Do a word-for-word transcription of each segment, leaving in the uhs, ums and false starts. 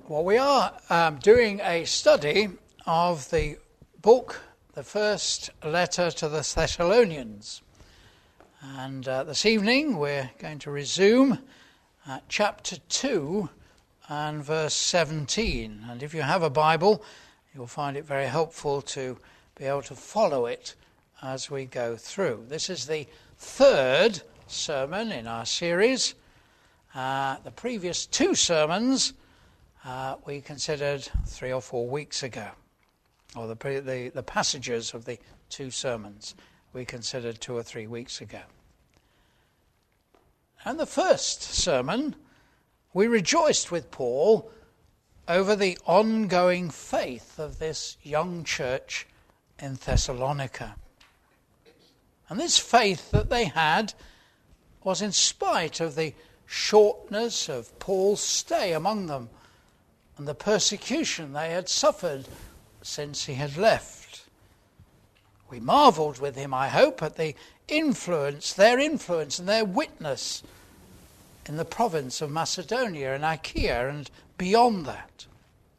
Well, we are um, doing a study of the book, the first letter to the Thessalonians. And uh, this evening we're going to resume at chapter two and verse seventeen. And if you have a Bible, you'll find it very helpful to be able to follow it as we go through. This is the third sermon in our series. Uh, the previous two sermons Uh, we considered three or four weeks ago, or the, the the passages of the two sermons we considered two or three weeks ago. And the first sermon, we rejoiced with Paul over the ongoing faith of this young church in Thessalonica. And this faith that they had was in spite of the shortness of Paul's stay among them, and the persecution they had suffered since he had left. We marvelled with him, I hope, at the influence, their influence and their witness in the province of Macedonia and Achaia and beyond that.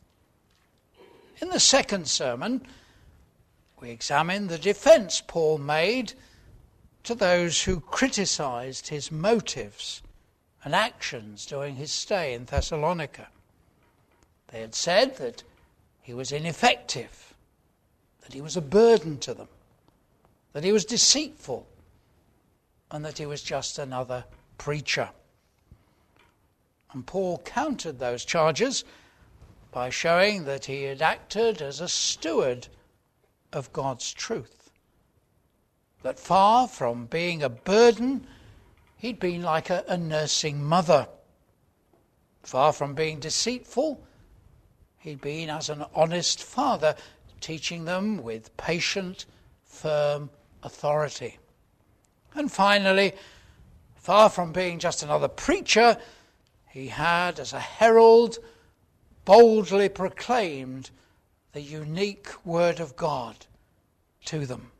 In the second sermon, we examined the defence Paul made to those who criticised his motives and actions during his stay in Thessalonica. They had said that he was ineffective, that he was a burden to them, that he was deceitful, and that he was just another preacher. And Paul countered those charges by showing that he had acted as a steward of God's truth, that far from being a burden, he'd been like a, a nursing mother. Far from being deceitful, he'd been as an honest father, teaching them with patient, firm authority. And finally, far from being just another preacher, he had, as a herald, boldly proclaimed the unique word of God to them.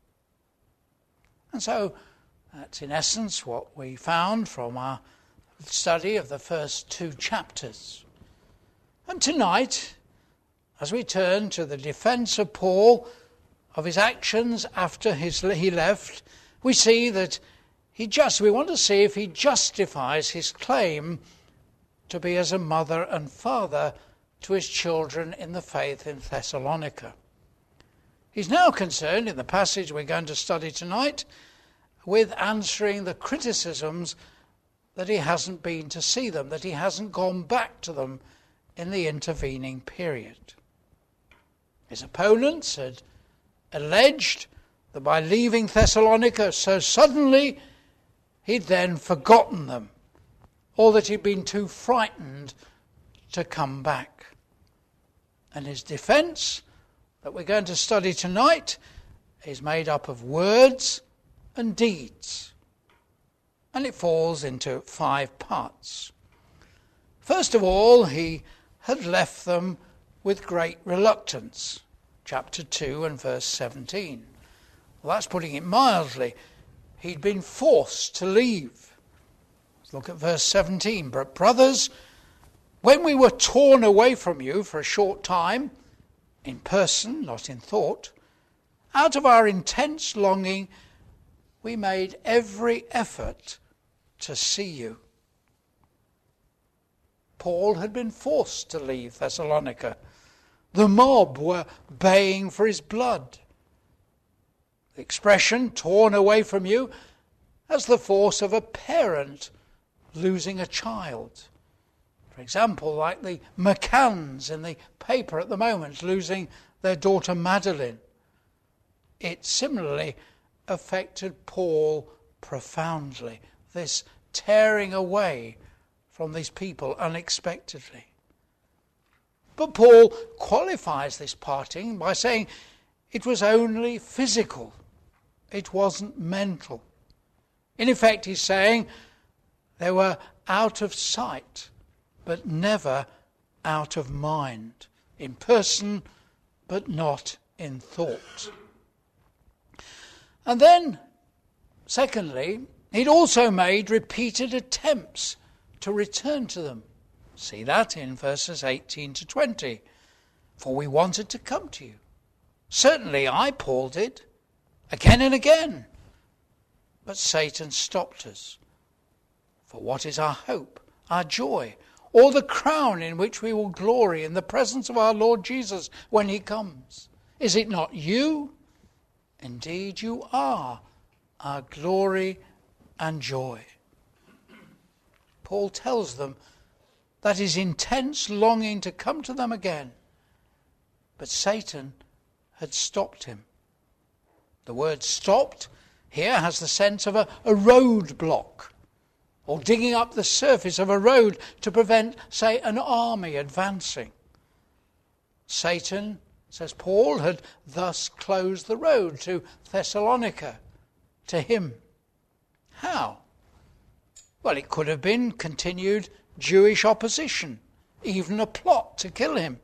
And so, that's in essence what we found from our study of the first two chapters. And tonight, as we turn to the defence of Paul, of his actions after his, he left, we see that he just, we want to see if he justifies his claim to be as a mother and father to his children in the faith in Thessalonica. He's now concerned, in the passage we're going to study tonight, with answering the criticisms that he hasn't been to see them, that he hasn't gone back to them in the intervening period. His opponents had alleged that by leaving Thessalonica so suddenly, he'd then forgotten them, or that he'd been too frightened to come back. And his defence, that we're going to study tonight, is made up of words and deeds. And it falls into five parts. First of all, he had left them with great reluctance. Chapter two and verse seventeen. Well, that's putting it mildly. He'd been forced to leave. Let's look at verse seventeen. But brothers, when we were torn away from you for a short time, in person, not in thought, out of our intense longing, we made every effort to see you. Paul had been forced to leave Thessalonica. The mob were baying for his blood. The expression, torn away from you, has the force of a parent losing a child. For example, like the McCanns in the paper at the moment, losing their daughter Madeline. It similarly affected Paul profoundly, this tearing away from these people unexpectedly. But Paul qualifies this parting by saying it was only physical. It wasn't mental. In effect, he's saying they were out of sight, but never out of mind. In person, but not in thought. And then, secondly, he'd also made repeated attempts to return to them. See that in verses eighteen to twenty. For we wanted to come to you. Certainly I, Paul, did, again and again. But Satan stopped us. For what is our hope, our joy, or the crown in which we will glory in the presence of our Lord Jesus when he comes? Is it not you? Indeed you are our glory and joy. Paul tells them that his intense longing to come to them again, but Satan had stopped him. The word stopped here has the sense of a, a roadblock, or digging up the surface of a road to prevent, say, an army advancing. Satan, says Paul, had thus closed the road to Thessalonica, to him. How? Well, it could have been continued Jewish opposition, even a plot to kill him.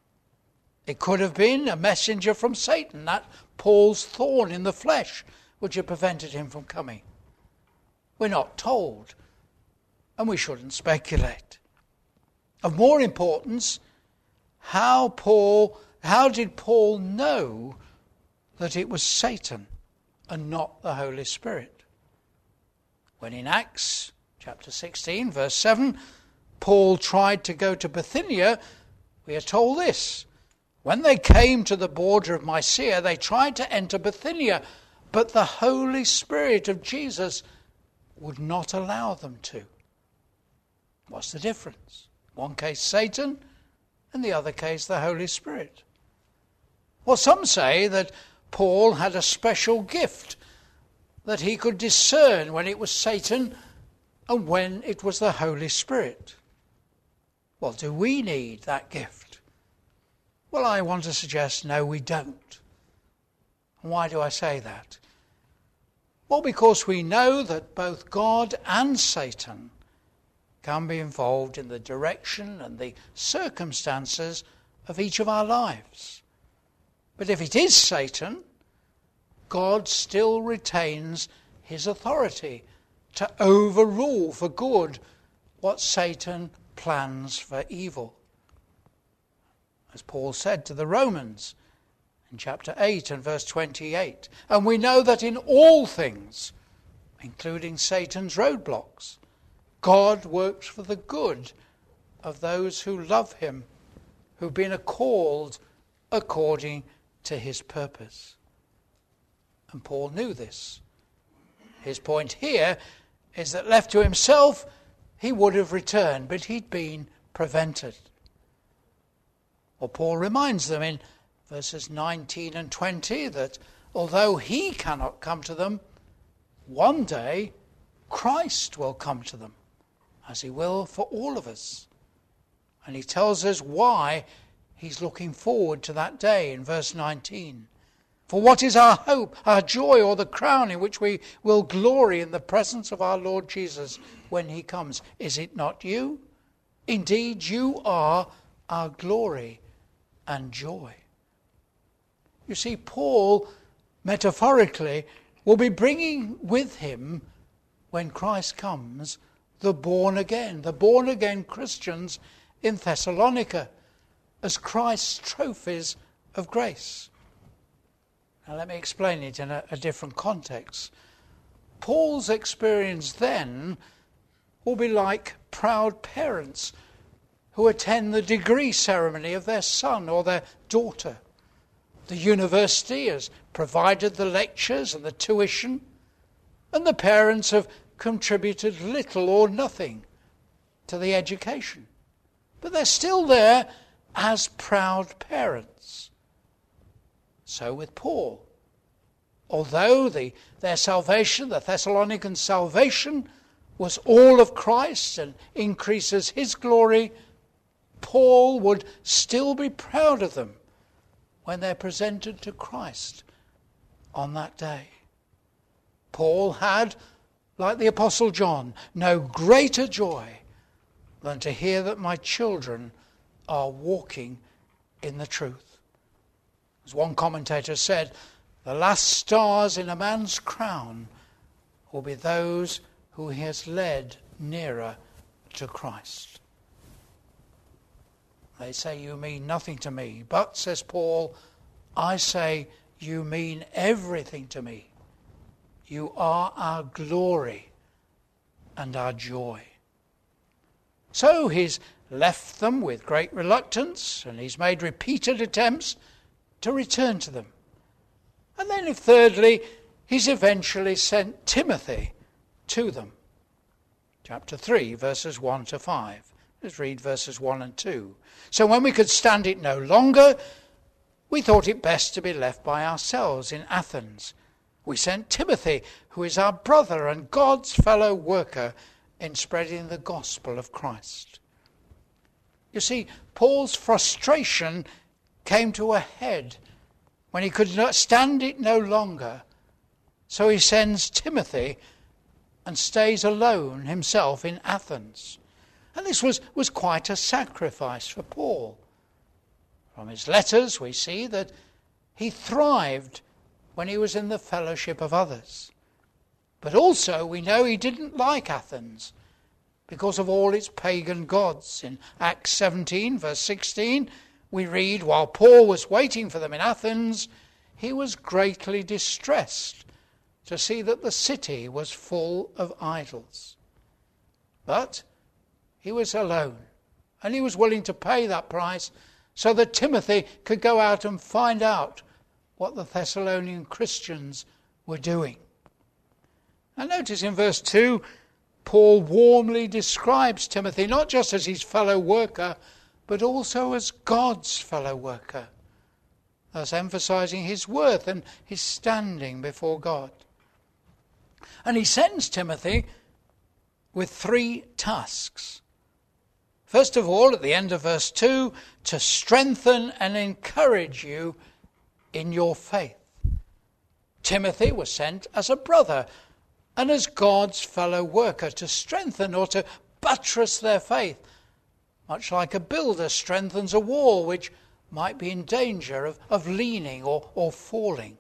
It could have been a messenger from Satan, that Paul's thorn in the flesh, which had prevented him from coming. We're not told, and we shouldn't speculate. Of more importance, how Paul, how did Paul know that it was Satan and not the Holy Spirit? When in Acts chapter sixteen, verse seven, Paul tried to go to Bithynia, we are told this. When they came to the border of Mysia, they tried to enter Bithynia, but the Holy Spirit of Jesus would not allow them to. What's the difference? One case Satan, and the other case the Holy Spirit. Well, some say that Paul had a special gift, that he could discern when it was Satan and when it was the Holy Spirit. Well, do we need that gift? Well, I want to suggest no, we don't. Why do I say that? Well, because we know that both God and Satan can be involved in the direction and the circumstances of each of our lives. But if it is Satan, God still retains his authority to overrule for good what Satan plans for evil. As Paul said to the Romans in chapter eight and verse twenty-eight, and we know that in all things, including Satan's roadblocks, God works for the good of those who love him, who've been called according to his purpose. And Paul knew this. His point here is that left to himself, he would have returned, but he'd been prevented. Well, Paul reminds them in verses nineteen and twenty that although he cannot come to them, one day Christ will come to them, as he will for all of us. And he tells us why he's looking forward to that day in verse nineteen. For what is our hope, our joy, or the crown in which we will glory in the presence of our Lord Jesus when he comes? Is it not you? Indeed, you are our glory and joy. You see, Paul, metaphorically, will be bringing with him, when Christ comes, the born again, the born again Christians in Thessalonica, as Christ's trophies of grace. Now let me explain it in a, a different context. Paul's experience then will be like proud parents who attend the degree ceremony of their son or their daughter. The university has provided the lectures and the tuition, and the parents have contributed little or nothing to the education. But they're still there as proud parents. So with Paul. Although the, their salvation, the Thessalonican salvation, was all of Christ and increases his glory, Paul would still be proud of them when they're presented to Christ on that day. Paul had, like the Apostle John, no greater joy than to hear that my children are walking in the truth. As one commentator said, the last stars in a man's crown will be those who he has led nearer to Christ. They say you mean nothing to me. But, says Paul, I say you mean everything to me. You are our glory and our joy. So he's left them with great reluctance, and he's made repeated attempts to return to them. And then, if thirdly, he's eventually sent Timothy to them. Chapter three, verses one to five. Let's read verses one and two. So when we could stand it no longer, we thought it best to be left by ourselves in Athens. We sent Timothy, who is our brother and God's fellow worker in spreading the gospel of Christ. You see, Paul's frustration came to a head when he could not stand it no longer. So he sends Timothy and stays alone himself in Athens. And this was, was quite a sacrifice for Paul. From his letters we see that he thrived when he was in the fellowship of others. But also we know he didn't like Athens because of all its pagan gods. In Acts seventeen, verse sixteen, we read, while Paul was waiting for them in Athens, he was greatly distressed to see that the city was full of idols. But he was alone, and he was willing to pay that price so that Timothy could go out and find out what the Thessalonian Christians were doing. And notice in verse two, Paul warmly describes Timothy not just as his fellow worker, but also as God's fellow worker, thus emphasizing his worth and his standing before God. And he sends Timothy with three tasks. First of all, at the end of verse two, to strengthen and encourage you in your faith. Timothy was sent as a brother and as God's fellow worker to strengthen or to buttress their faith, much like a builder strengthens a wall which might be in danger of, of leaning or, or falling.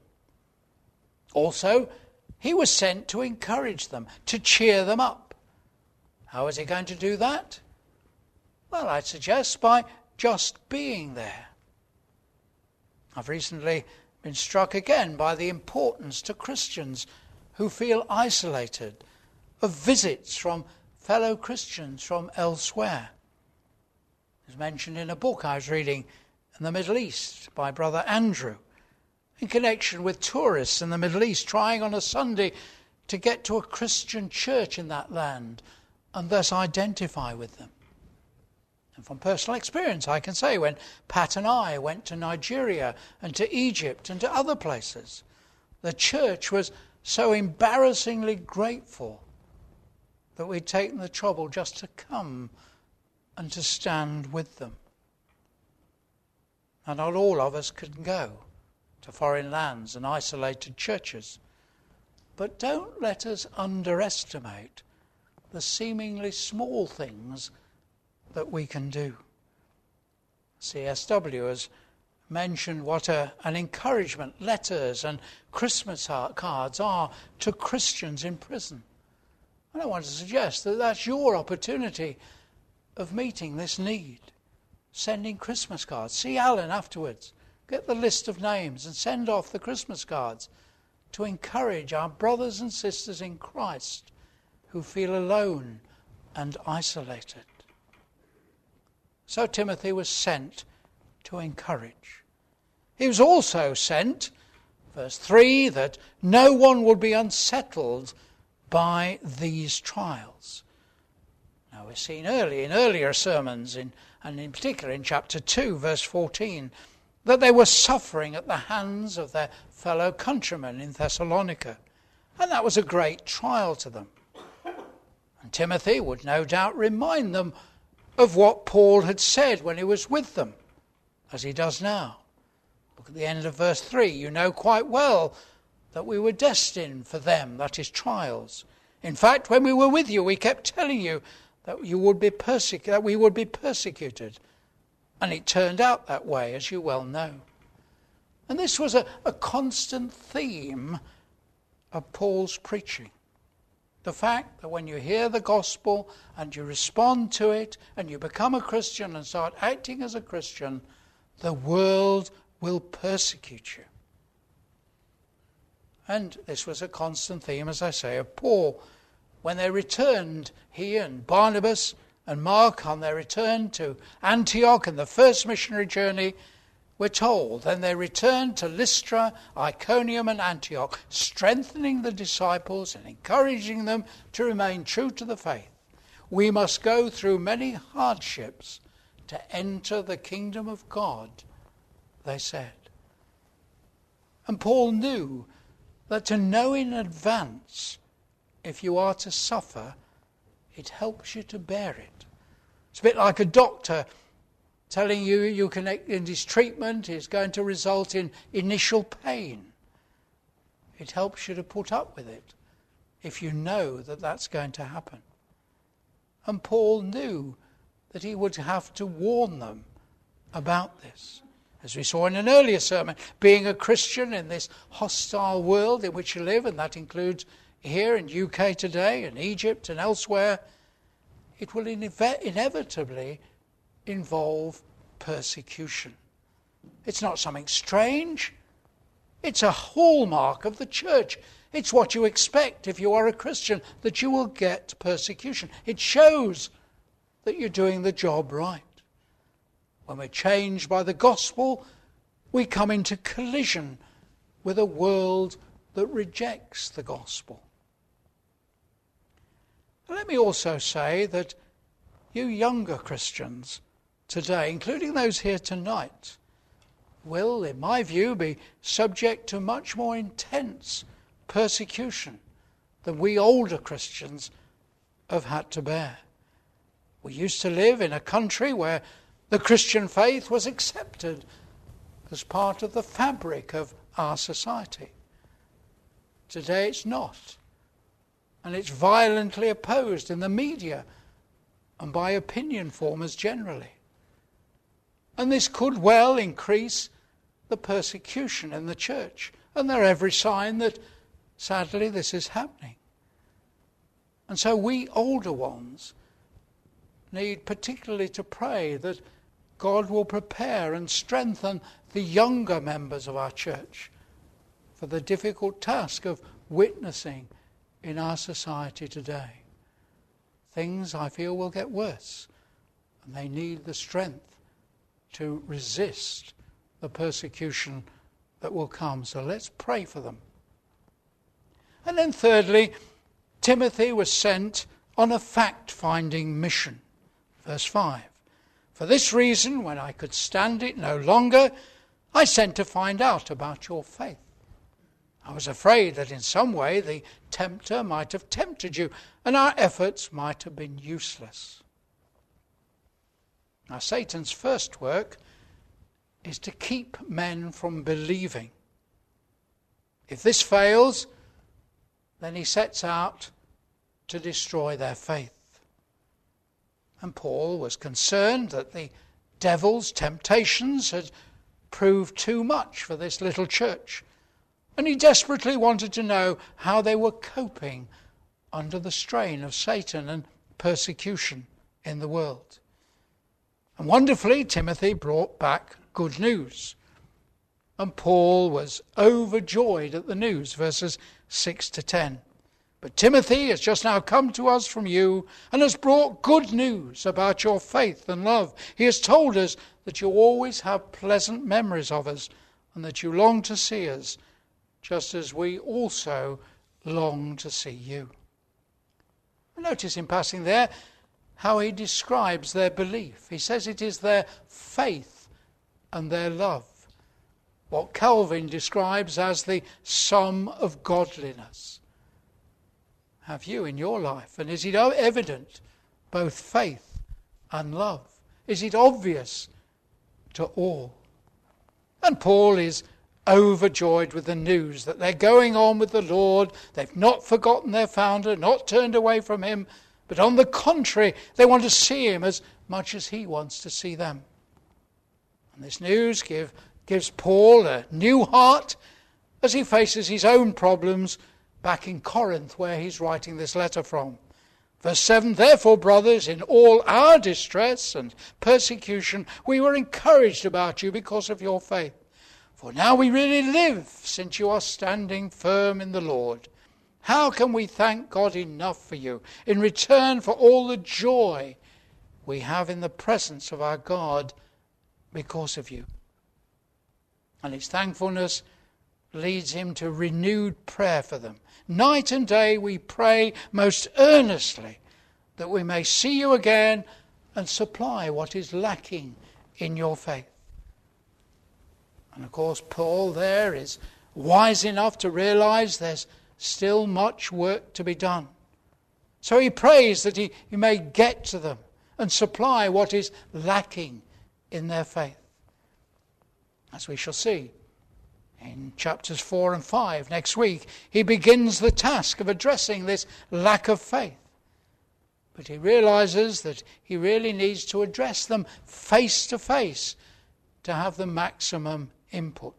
Also, he was sent to encourage them, to cheer them up. How is he going to do that? Well, I'd suggest by just being there. I've recently been struck again by the importance to Christians who feel isolated of visits from fellow Christians from elsewhere. It was mentioned in a book I was reading in the Middle East by Brother Andrew, in connection with tourists in the Middle East trying on a Sunday to get to a Christian church in that land and thus identify with them. And from personal experience, I can say when Pat and I went to Nigeria and to Egypt and to other places, the church was so embarrassingly grateful that we'd taken the trouble just to come and to stand with them. And not all of us can go to foreign lands and isolated churches. But don't let us underestimate the seemingly small things that we can do. C S W has mentioned what a, an encouragement letters and Christmas cards are to Christians in prison. And I want to suggest that that's your opportunity of meeting this need. Sending Christmas cards. See Alan afterwards. Get the list of names and send off the Christmas cards to encourage our brothers and sisters in Christ who feel alone and isolated. So Timothy was sent to encourage. He was also sent, verse three, that no one would be unsettled by these trials. Now we've seen early in earlier sermons, in, and in particular in chapter two, verse fourteen, that they were suffering at the hands of their fellow countrymen in Thessalonica. And that was a great trial to them. And Timothy would no doubt remind them of what Paul had said when he was with them, as he does now. Look at the end of verse three. You know quite well that we were destined for them, that is, trials. In fact, when we were with you, we kept telling you that you would be persecu- that we would be persecuted. And it turned out that way, as you well know. And this was a, a constant theme of Paul's preaching. The fact that when you hear the gospel and you respond to it and you become a Christian and start acting as a Christian, the world will persecute you. And this was a constant theme, as I say, of Paul. When they returned, he and Barnabas and Mark, on their return to Antioch in the first missionary journey, we're told, then they returned to Lystra, Iconium and Antioch, strengthening the disciples and encouraging them to remain true to the faith. We must go through many hardships to enter the kingdom of God, they said. And Paul knew that to know in advance if you are to suffer, it helps you to bear it. It's a bit like a doctor telling you you can, in his treatment is going to result in initial pain. It helps you to put up with it if you know that that's going to happen. And Paul knew that he would have to warn them about this. As we saw in an earlier sermon, being a Christian in this hostile world in which you live, and that includes here in U K today and Egypt and elsewhere, it will ineve- inevitably involve persecution. It's not something strange. It's a hallmark of the church. It's what you expect if you are a Christian, that you will get persecution. It shows that you're doing the job right. When we're changed by the gospel, we come into collision with a world that rejects the gospel. Let me also say that you younger Christians today, including those here tonight, will, in my view, be subject to much more intense persecution than we older Christians have had to bear. We used to live in a country where the Christian faith was accepted as part of the fabric of our society. Today it's not. And it's violently opposed in the media and by opinion formers generally. And this could well increase the persecution in the church. And there are every sign that, sadly, this is happening. And so we older ones need particularly to pray that God will prepare and strengthen the younger members of our church for the difficult task of witnessing in our society today. Things, I feel, will get worse, and they need the strength to resist the persecution that will come. So let's pray for them. And then thirdly, Timothy was sent on a fact-finding mission. Verse five. For this reason, when I could stand it no longer, I sent to find out about your faith. I was afraid that in some way the tempter might have tempted you, and our efforts might have been useless. Now, Satan's first work is to keep men from believing. If this fails, then he sets out to destroy their faith. And Paul was concerned that the devil's temptations had proved too much for this little church. And he desperately wanted to know how they were coping under the strain of Satan and persecution in the world. And wonderfully, Timothy brought back good news. And Paul was overjoyed at the news, verses six to ten. But Timothy has just now come to us from you and has brought good news about your faith and love. He has told us that you always have pleasant memories of us and that you long to see us, just as we also long to see you. Notice in passing there how he describes their belief. He says it is their faith and their love, what Calvin describes as the sum of godliness. Have you in your life, and is it evident, both faith and love? Is it obvious to all? And Paul is overjoyed with the news that they're going on with the Lord. They've not forgotten their founder, not turned away from him, but on the contrary, they want to see him as much as he wants to see them. And this news give, gives Paul a new heart as he faces his own problems back in Corinth, where he's writing this letter from. Verse seven, therefore, brothers, in all our distress and persecution, we were encouraged about you because of your faith. For now we really live, since you are standing firm in the Lord. How can we thank God enough for you in return for all the joy we have in the presence of our God because of you? And his thankfulness leads him to renewed prayer for them. Night and day we pray most earnestly that we may see you again and supply what is lacking in your faith. And of course, Paul there is wise enough to realize there's still much work to be done. So he prays that he, he may get to them and supply what is lacking in their faith. As we shall see in chapters four and five next week, he begins the task of addressing this lack of faith. But he realizes that he really needs to address them face to face to have the maximum input.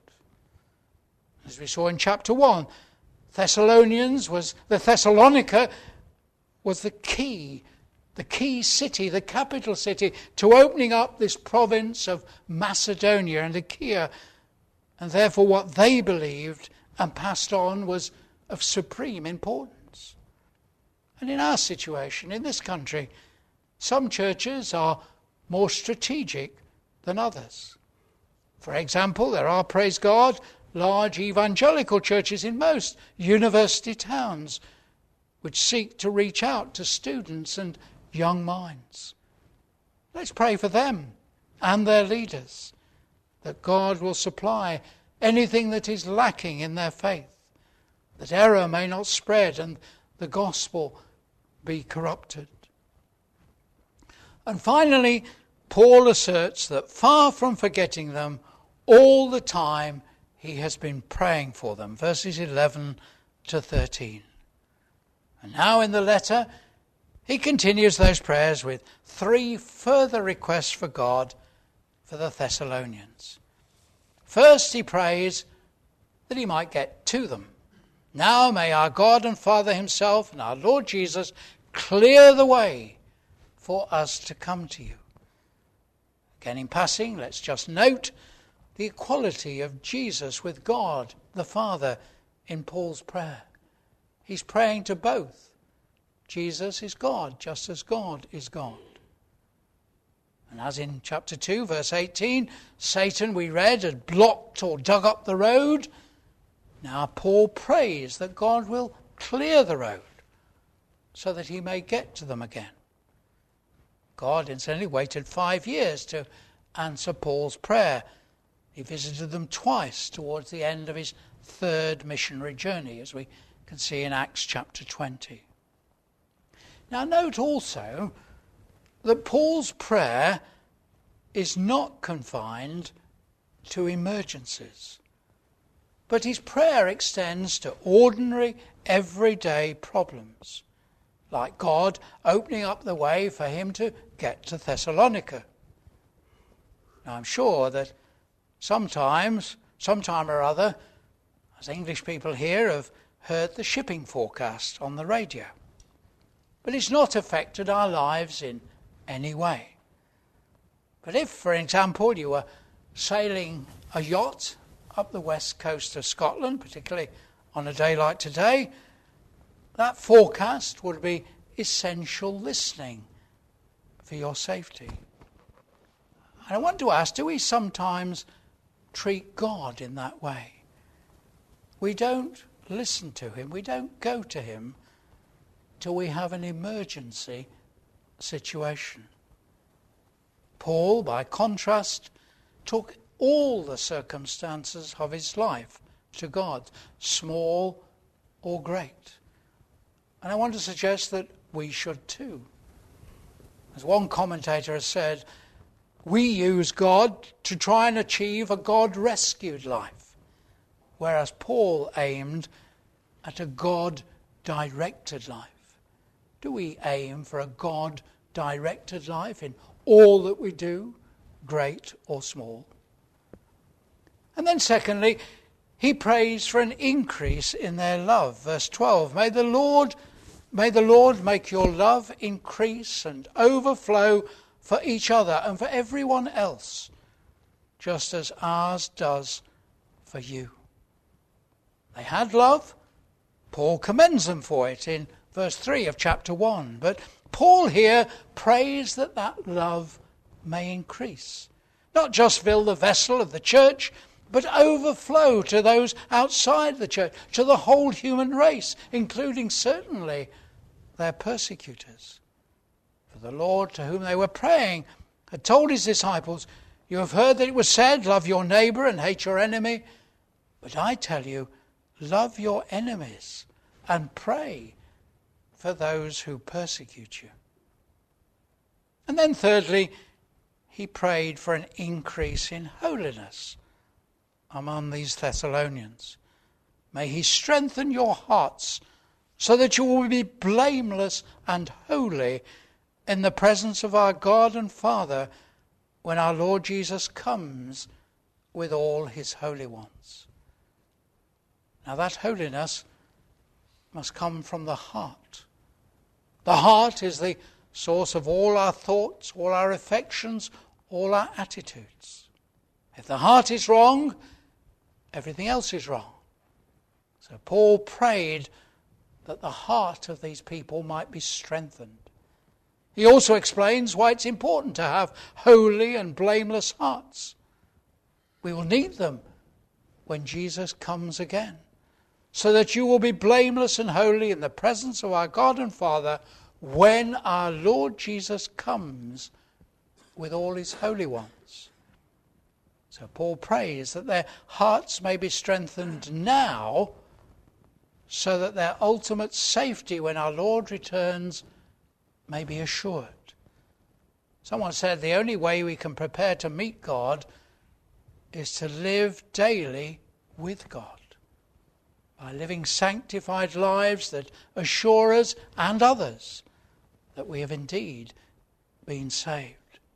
As we saw in chapter one, Thessalonians was the Thessalonica was the key, the key city, the capital city to opening up this province of Macedonia and Achaia, and therefore what they believed and passed on was of supreme importance. And in our situation, in this country, some churches are more strategic than others. For example, there are, praise God, large evangelical churches in most university towns which seek to reach out to students and young minds. Let's pray for them and their leaders, that God will supply anything that is lacking in their faith, that error may not spread and the gospel be corrupted. And finally, Paul asserts that far from forgetting them, all the time he has been praying for them. Verses eleven to thirteen. And now in the letter, he continues those prayers with three further requests for God for the Thessalonians. First, he prays that he might get to them. Now may our God and Father himself and our Lord Jesus clear the way for us to come to you. Again, in passing, let's just note the equality of Jesus with God the Father in Paul's prayer. He's praying to both. Jesus is God, just as God is God. And as in chapter two, verse eighteen, Satan, we read, had blocked or dug up the road. Now Paul prays that God will clear the road so that he may get to them again. God incidentally waited five years to answer Paul's prayer. He visited them twice towards the end of his third missionary journey, as we can see in Acts chapter twenty. Now note also that Paul's prayer is not confined to emergencies, but his prayer extends to ordinary, everyday problems, like God opening up the way for him to get to Thessalonica. Now I'm sure that sometimes, sometime or other, as English people here have heard the shipping forecast on the radio, but it's not affected our lives in any way. But if, for example, you were sailing a yacht up the west coast of Scotland, particularly on a day like today, that forecast would be essential listening for your safety. And I want to ask, do we sometimes treat God in that way? We don't listen to him, we don't go to him till we have an emergency situation. Paul, by contrast, took all the circumstances of his life to God, small or great. And I want to suggest that we should too. As one commentator has said, we use God to try and achieve a God-rescued life, whereas Paul aimed at a God-directed life. Do we aim for a God-directed life in all that we do, great or small? And then secondly, he prays for an increase in their love. Verse twelve, may the Lord, may the Lord make your love increase and overflow for each other and for everyone else, just as ours does for you. They had love. Paul commends them for it in verse three of chapter one. But Paul here prays that that love may increase. Not just fill the vessel of the church, but overflow to those outside the church, to the whole human race, including certainly their persecutors. For the Lord to whom they were praying had told his disciples, you have heard that it was said, love your neighbour and hate your enemy. But I tell you, love your enemies and pray for those who persecute you. And then thirdly, he prayed for an increase in holiness among these Thessalonians. May he strengthen your hearts so that you will be blameless and holy in the presence of our God and Father when our Lord Jesus comes with all his holy ones. Now that holiness must come from the heart. The heart is the source of all our thoughts, all our affections, all our attitudes. If the heart is wrong, everything else is wrong. So Paul prayed that the heart of these people might be strengthened. He also explains why it's important to have holy and blameless hearts. We will need them when Jesus comes again, so that you will be blameless and holy in the presence of our God and Father when our Lord Jesus comes with all his holy ones. So Paul prays that their hearts may be strengthened now, so that their ultimate safety when our Lord returns may be assured. Someone said the only way we can prepare to meet God is to live daily with God, by living sanctified lives that assure us and others that we have indeed been saved.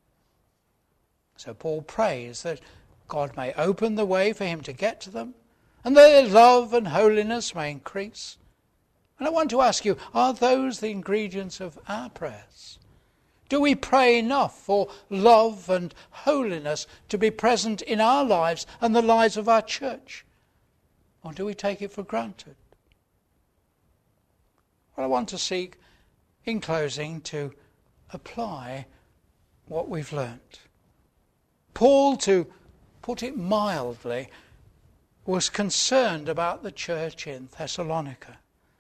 So Paul prays that God may open the way for him to get to them, and that their love and holiness may increase. And I want to ask you, are those the ingredients of our prayers? Do we pray enough for love and holiness to be present in our lives and the lives of our church? Or do we take it for granted? Well, I want to seek, in closing, to apply what we've learnt. Paul, to put it mildly, was concerned about the church in Thessalonica.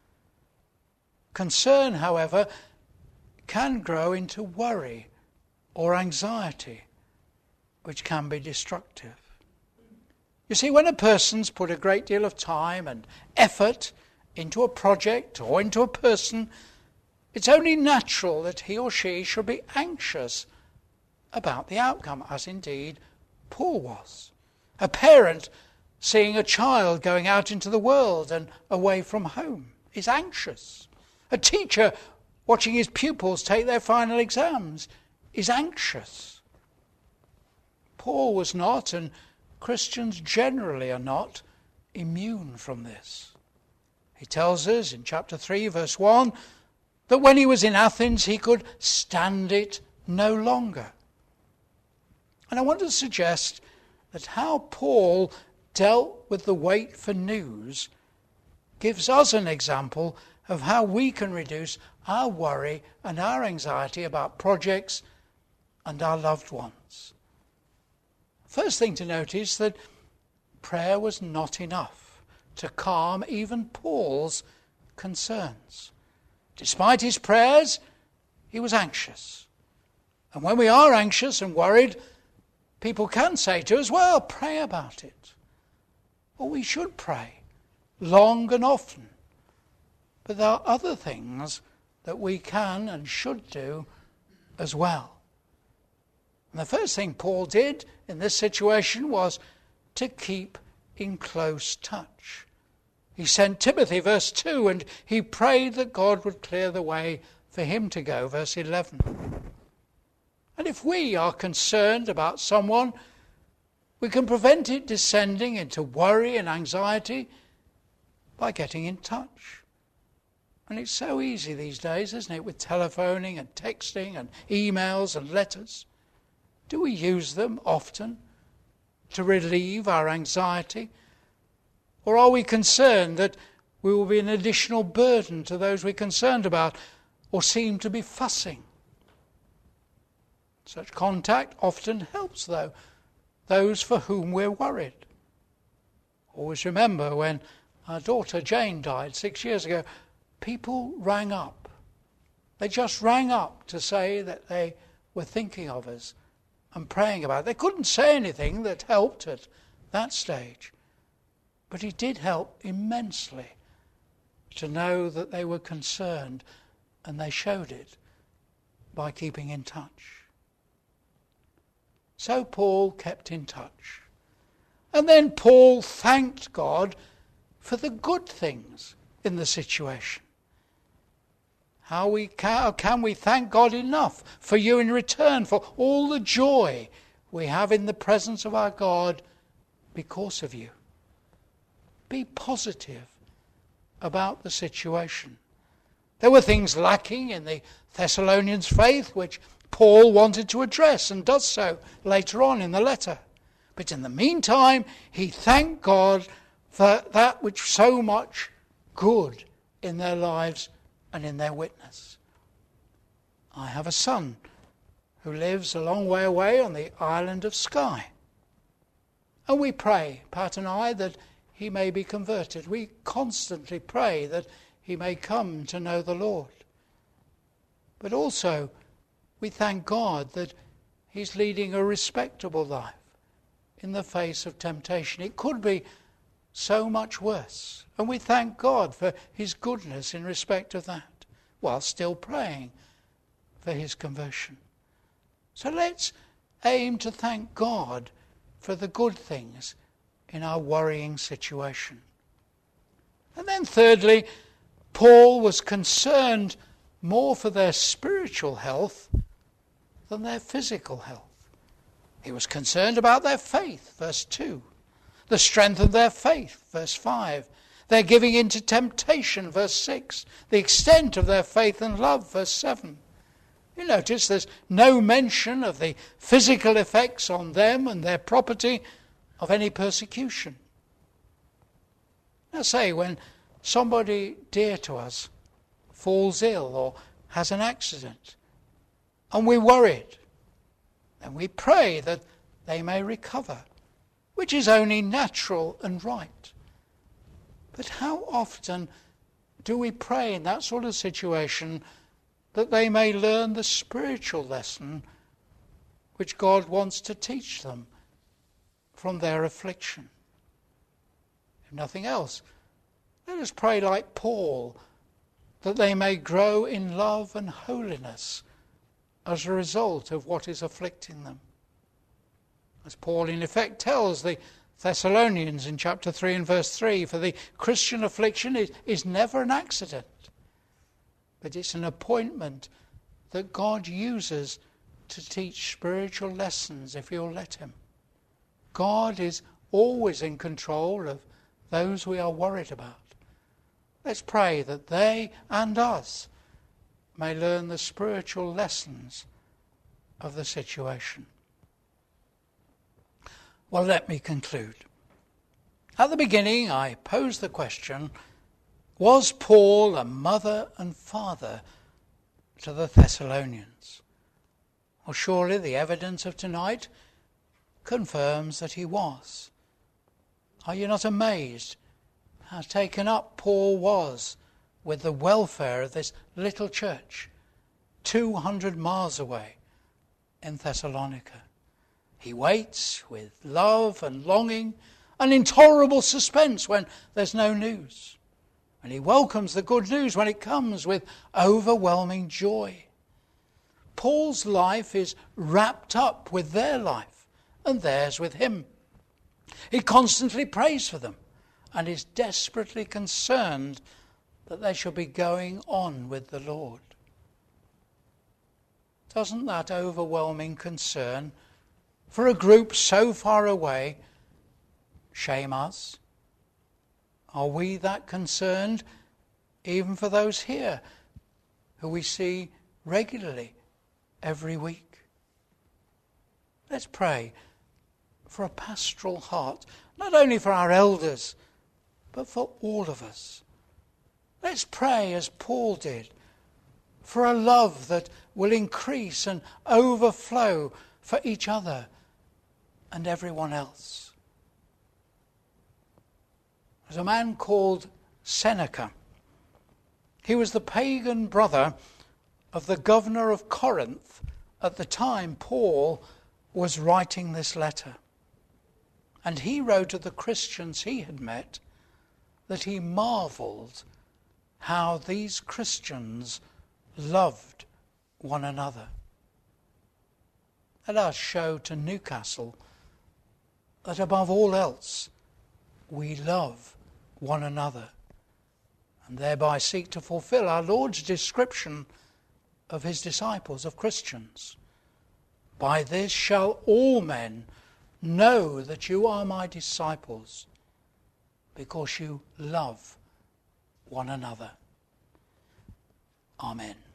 Concern, however, can grow into worry or anxiety, which can be destructive. You see, when a person's put a great deal of time and effort into a project or into a person, it's only natural that he or she should be anxious about the outcome, as indeed Paul was. A parent seeing a child going out into the world and away from home is anxious. A teacher watching his pupils take their final exams is anxious. Paul was not, and Christians generally are not, immune from this. He tells us in chapter three, verse one, that when he was in Athens, he could stand it no longer. And I want to suggest that how Paul dealt with the wait for news gives us an example of how we can reduce our worry and our anxiety about projects and our loved ones. First thing to note is that prayer was not enough to calm even Paul's concerns. Despite his prayers, he was anxious. And when we are anxious and worried, people can say to us, well, pray about it. Well, we should pray, long and often. But there are other things that we can and should do as well. And the first thing Paul did in this situation was to keep in close touch. He sent Timothy, verse two, and he prayed that God would clear the way for him to go, verse eleven. And if we are concerned about someone, We can prevent it descending into worry and anxiety by getting in touch. And it's so easy these days, isn't it, with telephoning and texting and emails and letters. Do we use them often to relieve our anxiety? Or are we concerned that we will be an additional burden to those we're concerned about, or seem to be fussing? Such contact often helps, though, those for whom we're worried. Always remember when our daughter Jane died six years ago, people rang up. They just rang up to say that they were thinking of us and praying about it. They couldn't say anything that helped at that stage, but it did help immensely to know that they were concerned, and they showed it by keeping in touch. So Paul kept in touch. And then Paul thanked God for the good things in the situation. How we can, how can we thank God enough for you in return for all the joy we have in the presence of our God because of you? Be positive about the situation. There were things lacking in the Thessalonians' faith which Paul wanted to address, and does so later on in the letter. But in the meantime, he thanked God for that which so much good in their lives and in their witness. I have a son who lives a long way away on the island of Skye. And we pray, Pat and I, that he may be converted. We constantly pray that he may come to know the Lord. But also, we thank God that he's leading a respectable life in the face of temptation. It could be so much worse. And we thank God for his goodness in respect of that, while still praying for his conversion. So let's aim to thank God for the good things in our worrying situation. And then thirdly, Paul was concerned more for their spiritual health than their physical health. He was concerned about their faith, verse two. The strength of their faith, verse five. Their giving into temptation, verse six. The extent of their faith and love, verse seven. You notice there's no mention of the physical effects on them and their property of any persecution. Now say, when somebody dear to us falls ill or has an accident, and we're worried, and we pray that they may recover, which is only natural and right. But how often do we pray in that sort of situation that they may learn the spiritual lesson which God wants to teach them from their affliction? If nothing else, let us pray like Paul, that they may grow in love and holiness as a result of what is afflicting them. As Paul in effect tells the Thessalonians in chapter three and verse three, for the Christian affliction is, is never an accident, but it's an appointment that God uses to teach spiritual lessons if you'll let him. God is always in control of those we are worried about. Let's pray that they and us may learn the spiritual lessons of the situation. Well, let me conclude. At the beginning, I posed the question, was Paul a mother and father to the Thessalonians? Well, surely the evidence of tonight confirms that he was. Are you not amazed how taken up Paul was with the welfare of this little church two hundred miles away in Thessalonica? He waits with love and longing and intolerable suspense when there's no news. And he welcomes the good news when it comes with overwhelming joy. Paul's life is wrapped up with their life and theirs with him. He constantly prays for them and is desperately concerned that they shall be going on with the Lord. Doesn't that overwhelming concern for a group so far away shame us? Are we that concerned even for those here who we see regularly every week? Let's pray for a pastoral heart, not only for our elders, but for all of us. Let's pray as Paul did, for a love that will increase and overflow for each other and everyone else. There's a man called Seneca. He was the pagan brother of the governor of Corinth at the time Paul was writing this letter. And he wrote to the Christians he had met that he marvelled how these Christians loved one another. Let us show to Newcastle that above all else we love one another, and thereby seek to fulfill our Lord's description of his disciples, of Christians. By this shall all men know that you are my disciples, because you love one another. Amen.